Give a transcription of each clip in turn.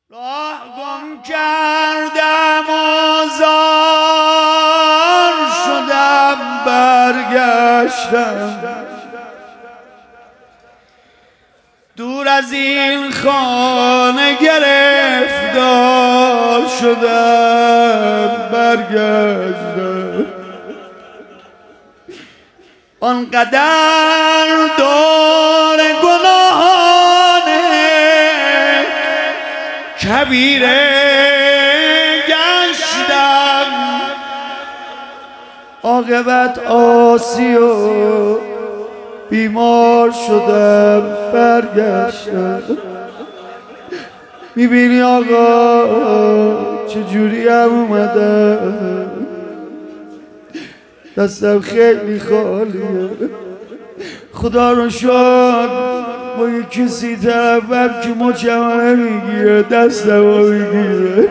راه گم کردم آزار شدم برگشتم دور از این خانه گرفتار شدم برگشتم آنقدر دور گناهانه کبیره گشتم عاقبت عاصی و بیمار شدم برگشتم میبینی آقا چجوری هم اومدم دستم خیلی خالیه خدا رو شد با یه کسی طرفم که مچم نمیگیره دستم رو میگیره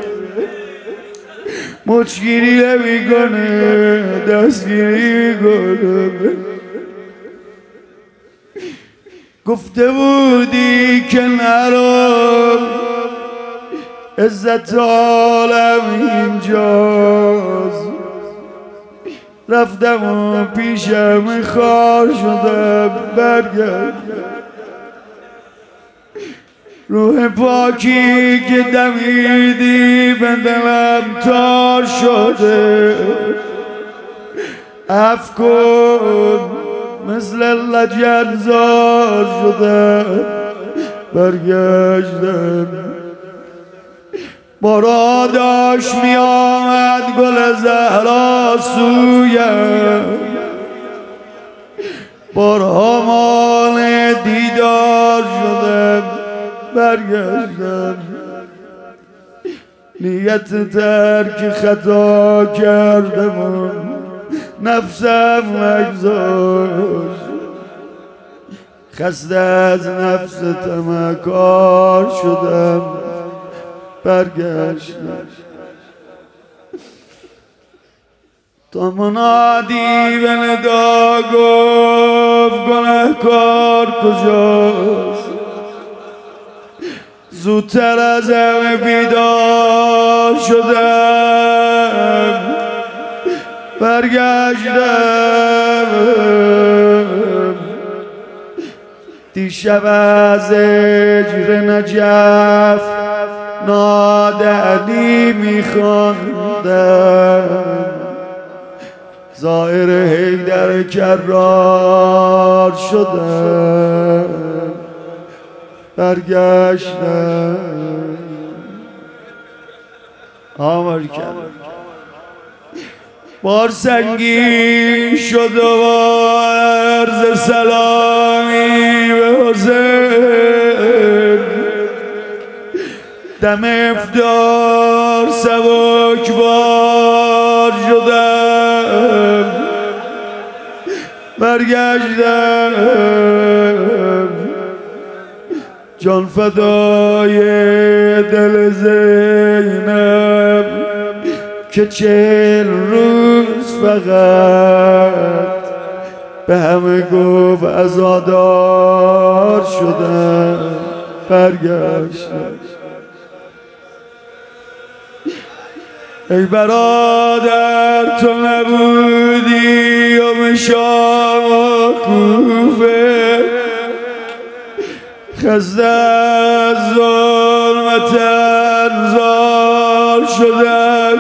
مچگیری نمیکنه دستگیری میکنه گفته بودی که نرو عزت عالم اینجاست رفتم و پیشم خار شدم برگشتم روح پاکی که دمیدی به دلم تار شده عفو کن مثل لجنزار شدم برگشتم بارا داشت می آمد گل زهرا سویم بارها مال دیدار شدم برگشتم نیت ترک خطا کردم و نفسم نگذاشت خسته از نفس طمعکار شدم برگشتم تا منادی به ندا گفت گنهکار کجاست زودتر از همه بیدار شدم برگشتم دیشب از هجر نجف ناده علی میخواندم ظاهر حیدر کرار شدم برگشتم آمار کردم بار سنگین شد و عرض سلامی به حسین دم افطار سبکبار شدم برگشتم جان فدای دل زینب که 40 روز فقط به همه گفت عزادار شدم برگشتم ای برادر تو نبودی و مشام و کوفه خسته از ظلمت انزار شدم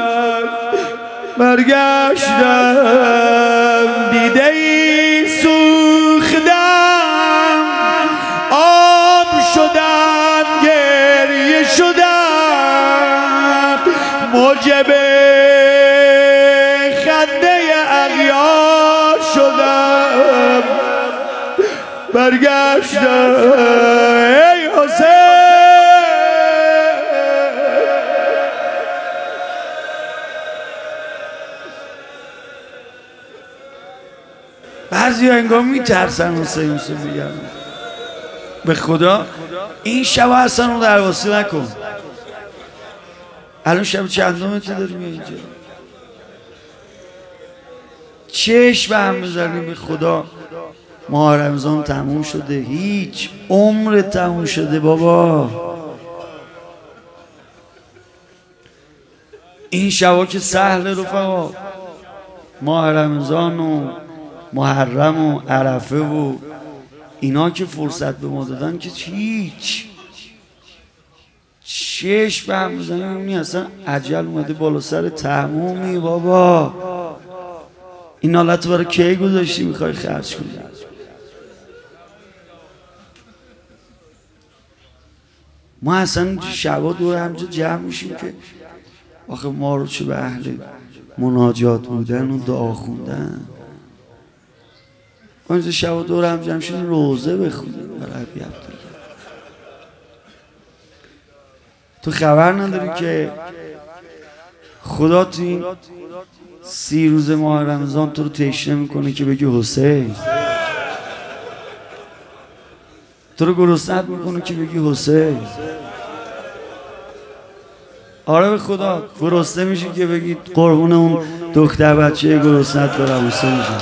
برگشتم دیده ای سوختم آب شدم گریه شدم موجب خنده اغیار شدم برگشتم ای حسین بعضی انگام میترسن حسین بگم به خدا این شب اصلا رو درواسی نکن الان شب چندمته داری میای اینجا چشم به هم میزنی به خدا ماه رمضان تموم شده هیچ عمر تموم شده بابا این شبا که سهل رفقا، ماه رمضان و محرم و عرفه و اینا که فرصت به ما دادن که هیچ چش به هم بزنیم میبینی اصلا عجل اومده بالا سر تمومی. بابا این حالت برای کی گذاشتی میخوای خرج کنی؟ ما اصلا شبا دور همجا جمع میشیم که آخه ما رو چه به اهل مناجات بودن و دعا خوندن، ما اینجا شبا دور هم جمع شدیم روزه بخونیم برای عبی عبدالله. تو خبر نداری که خدا تو این 30 روز ماه رمضان تو رو تشنه میکنه که بگی حسین، تو رو گرسنت میکنه که بگی حسین. آره به خدا گرسنه میشی که بگی قربون اون دختر بچه گرسنت برم حسین جان.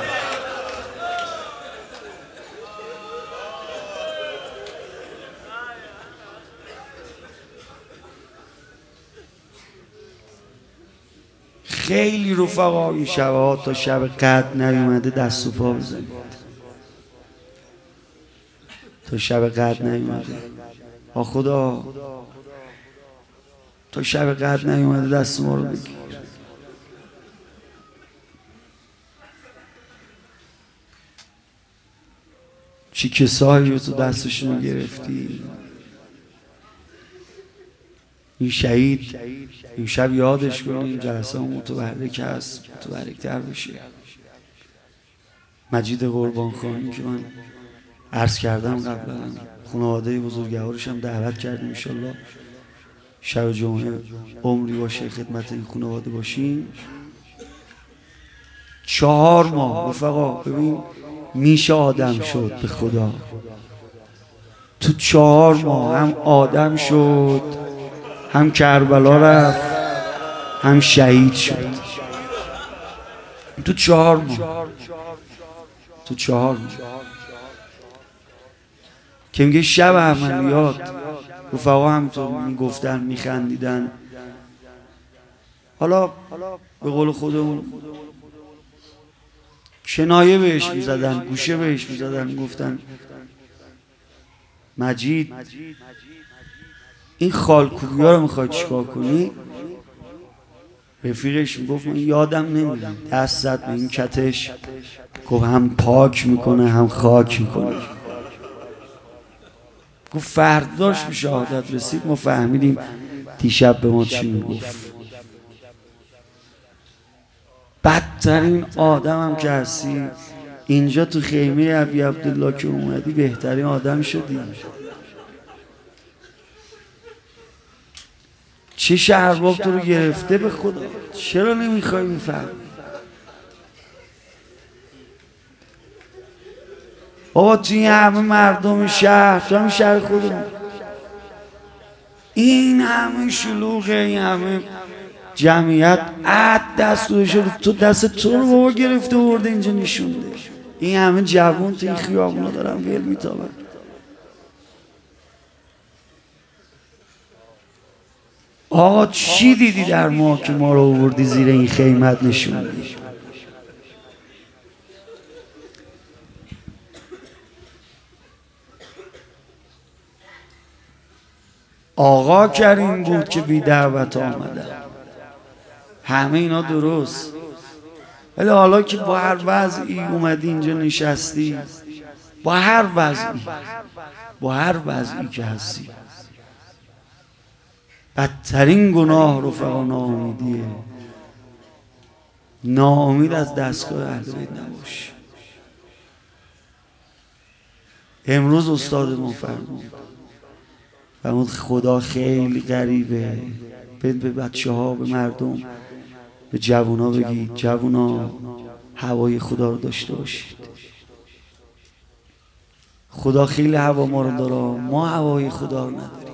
خیلی رفقا این شبها تا شب قدر نیومده دست و پا بزنید، تا شب قدر نیومده خدا تا شب قدر نیومده دست ما رو بگیر. چی کسایی رو تو دستشون گرفتی؟ این شهید این شب یادش کنیم، جلسه هم متبرک هست، متبرکتر بشه. مجید قربانخانی که من عرض کردم قبلا خانواده بزرگوارش هم دعوت کردیم انشالله شب جمعه عمری باشه خدمت این خانواده باشیم. 4 ماه رفقا ببین میشه آدم شد به خدا، تو 4 ماه هم آدم شد، هم کربلا رفت، هم شهید شد. تو 4 ماه، تو 4 ماه که میگه شب عملیات رفقا همینطور میگفتن میخندیدن. حالا به قول خودمون کنایه بهش میزدن، گوشه بهش میزدن، میگفتن مجید این خالکوبی ها رو میخوای چیکار کنی؟ رفیقش میگفت من یادم نمیاد، دست زد به این کتش گفت هم پاک میکنه هم خاک میکنه. گفت فرداش به شهادت رسید ما فهمیدیم دیشب به ما چی میگفت. بدترین آدم هم که هستی اینجا تو خیمه عبی عبدالله که اومدی بهترین آدم شدی. چه شهرباب تو رو گرفته به خدا؟ چرا نمیخوای میفهمی؟ بابا تو این همه مردم شهر، تو همین شهر خودمون این همه شلوغه، این همه جمعیت دست گذاشته تو دست تو رو بابا گرفته ورده اینجا نشونده. این همه جوان تو این خیابونا دارن ول میتابن. آقا چی دیدی در ما که ما رو آوردی زیر این خیمت نشوندی؟ آقا کریم بود که بی دعوت آمدن، همه اینا درست، ولی حالا که با هر وضعی اومدی اینجا نشستی، با هر وضعی، با هر وضعی که هستی، بدترین گناه رفقا ناامیدیه. ناامید از دستگاه اهل بیت نباش. امروز استادمون فرمود خدا خیلی غریبه، به بچه ها، به مردم، به جوونا بگید جوونا هوای خدا رو داشته باشید. خدا خیلی هوا ما رو داره، ما هوای خدا رو نداریم.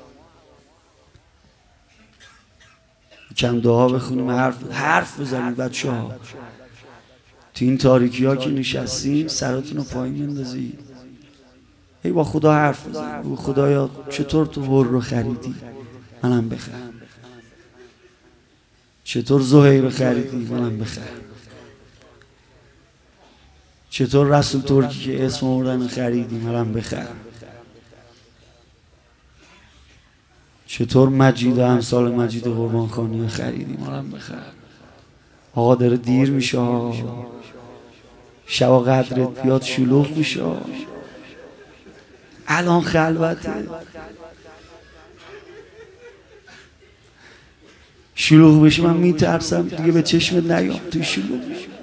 کم دعا بخونیم، حرف بزنیم بچه ها. تو این تاریکی ها که نشستیم سراتون رو پایین بندازید، ای با خدا حرف بزن. خدایا چطور تو هر رو خریدی منم بخرم. چطور زهیر خریدی؟ منم بخر. چطور رسول ترکی که اسم آوردن خریدی؟ منم بخر. چطور مجید و امثال مجید قربانخانی خریدی؟ منم بخر. آقا داره دیر میشه، شب قدرت بیاد شلوغ میشه، الان خلوته، شلوغ بشه من میترسم دیگه به چشمت نیام توی شلوغ.